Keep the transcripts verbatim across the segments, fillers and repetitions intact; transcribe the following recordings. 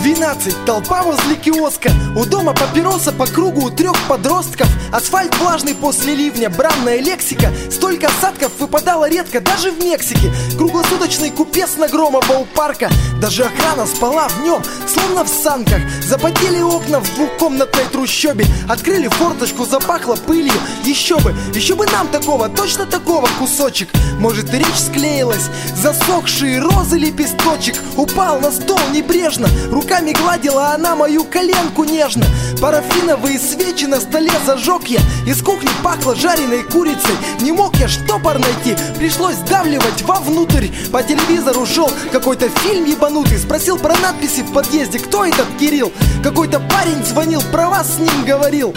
двенадцать, толпа возле киоска. У дома папироса по кругу у трех подростков. Асфальт влажный после ливня, бранная лексика. Столько осадков выпадало редко, даже в Мексике. Круглосуточный купец на Громова у парка. Даже охрана спала в нем, словно в санках. Запотели окна в двухкомнатной трущобе. Открыли форточку, запахло пылью. Еще бы, еще бы нам такого, точно такого кусочек. Может, речь склеилась, засохшие розы лепесточек. Упал на стол небрежно, руками гладила она мою коленку нежно. Парафиновые свечи на столе зажег я. Из кухни пахло жареной курицей. Не мог я штопор найти, пришлось сдавливать вовнутрь. По телевизору шел какой-то фильм ебанутый. Спросил про надписи в подъезде, кто этот Кирилл. Какой-то парень звонил, про вас с ним говорил.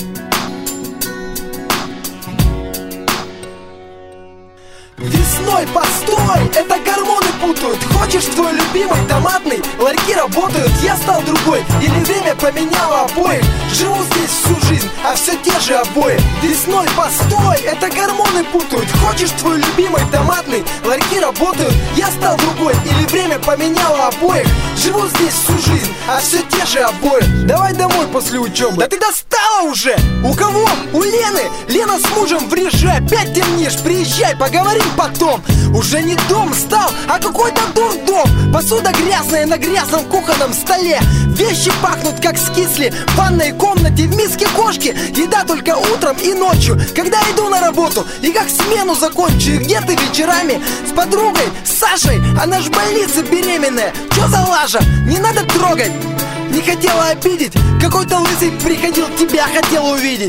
Весной постой, это гормоны путают. Хочешь твой любимый томатный? Ларьки работают, я стал другой. Или время поменяло обоих. Живу здесь всю жизнь, а все те же обои. Весной постой, это гормоны путают. Хочешь твой любимый томатный? Ларьки работают, я стал другой. Или время поменяло обоих. Живу здесь всю жизнь, а все те же обои. Давай домой после учебы. Да ты достала уже! У кого? У Лены! Лена с мужем в Рижи, опять темнишь. Приезжай, поговорим потом. Уже не дом стал, а какой-то дурдом. Посуда грязная на грязном кухонном столе. Вещи пахнут как скисли. В ванной комнате в миске кошки. Еда только утром и ночью, когда иду на работу. И как смену закончу. И где ты вечерами? С подругой, с Сашей. Она ж в больнице беременная. Чё за лажа? Не надо трогать. Не хотела обидеть. Какой-то лысый приходил, тебя хотел увидеть.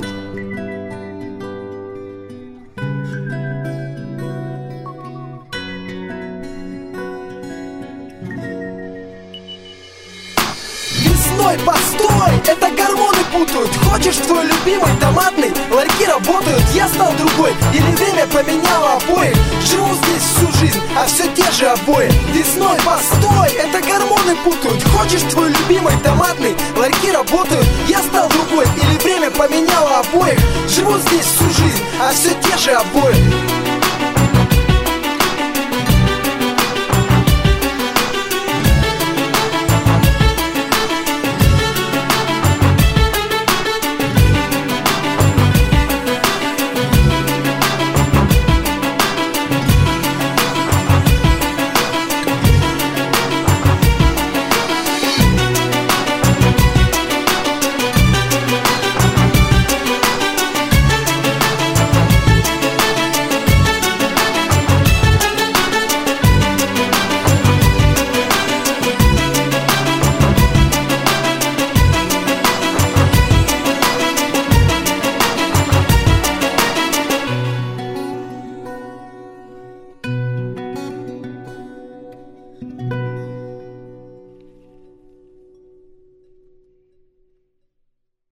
Весной постой, это гормоны путают. Хочешь твой любимый томатный? Ларьки работают, я стал другой. Или время поменяло обоих. Живу здесь всю жизнь, а все те же обои. Весной постой, это гормоны путают. Хочешь твой любимый томатный? Ларьки работают, я стал другой. Или время поменяло обоих. Живу здесь всю жизнь, а все те же обои.